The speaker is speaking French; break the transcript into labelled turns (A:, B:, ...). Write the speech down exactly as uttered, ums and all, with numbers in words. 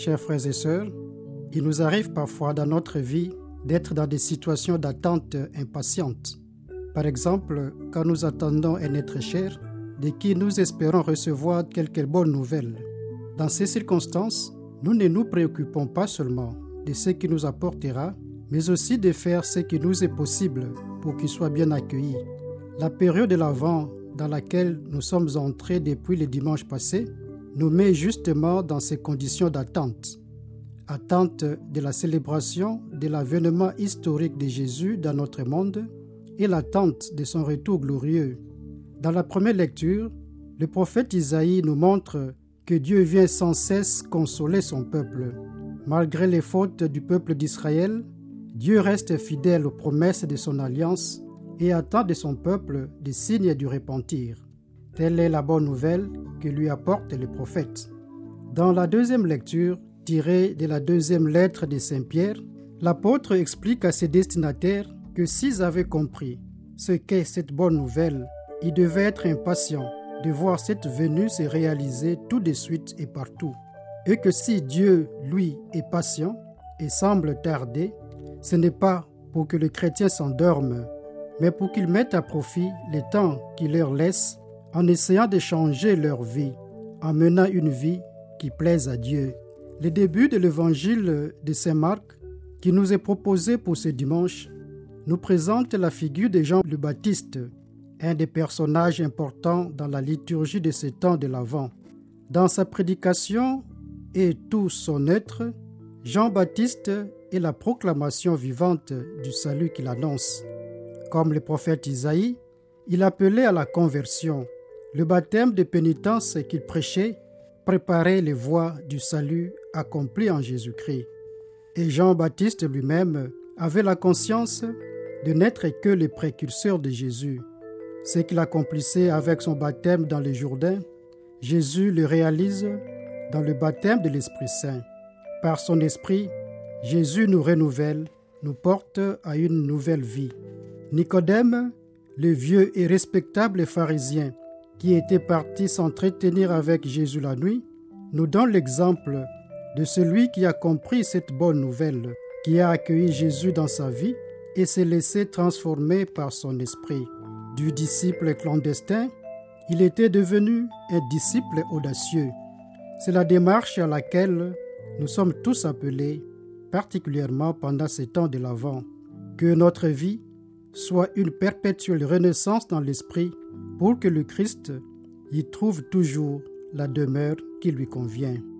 A: Chers frères et sœurs, il nous arrive parfois dans notre vie d'être dans des situations d'attente impatiente. Par exemple, quand nous attendons un être cher, de qui nous espérons recevoir quelques bonnes nouvelles. Dans ces circonstances, nous ne nous préoccupons pas seulement de ce qu'il nous apportera, mais aussi de faire ce qui nous est possible pour qu'il soit bien accueilli. La période de l'Avent dans laquelle nous sommes entrés depuis le dimanche passé nous met justement dans ces conditions d'attente. Attente de la célébration de l'avènement historique de Jésus dans notre monde et l'attente de son retour glorieux. Dans la première lecture, le prophète Isaïe nous montre que Dieu vient sans cesse consoler son peuple. Malgré les fautes du peuple d'Israël, Dieu reste fidèle aux promesses de son alliance et attend de son peuple des signes du repentir. Telle est la bonne nouvelle que lui apporte le prophète. Dans la deuxième lecture, tirée de la deuxième lettre de Saint Pierre, l'apôtre explique à ses destinataires que s'ils avaient compris ce qu'est cette bonne nouvelle, ils devaient être impatients de voir cette venue se réaliser tout de suite et partout. Et que si Dieu, lui, est patient et semble tarder, ce n'est pas pour que les chrétiens s'endorment, mais pour qu'ils mettent à profit le temps qu'il leur laisse en essayant de changer leur vie, en menant une vie qui plaise à Dieu. Le début de l'évangile de Saint Marc, qui nous est proposé pour ce dimanche, nous présente la figure de Jean le Baptiste, un des personnages importants dans la liturgie de ce temps de l'Avent. Dans sa prédication et tout son être, Jean-Baptiste est la proclamation vivante du salut qu'il annonce. Comme le prophète Isaïe, il appelait à la conversion. Le baptême de pénitence qu'il prêchait préparait les voies du salut accompli en Jésus-Christ. Et Jean-Baptiste lui-même avait la conscience de n'être que le précurseur de Jésus. Ce qu'il accomplissait avec son baptême dans le Jourdain, Jésus le réalise dans le baptême de l'Esprit Saint. Par son Esprit, Jésus nous renouvelle, nous porte à une nouvelle vie. Nicodème, le vieux et respectable pharisien qui était parti s'entretenir avec Jésus la nuit, nous donne l'exemple de celui qui a compris cette bonne nouvelle, qui a accueilli Jésus dans sa vie et s'est laissé transformer par son esprit. Du disciple clandestin, il était devenu un disciple audacieux. C'est la démarche à laquelle nous sommes tous appelés, particulièrement pendant ces temps de l'Avent. Que notre vie soit une perpétuelle renaissance dans l'esprit pour que le Christ y trouve toujours la demeure qui lui convient.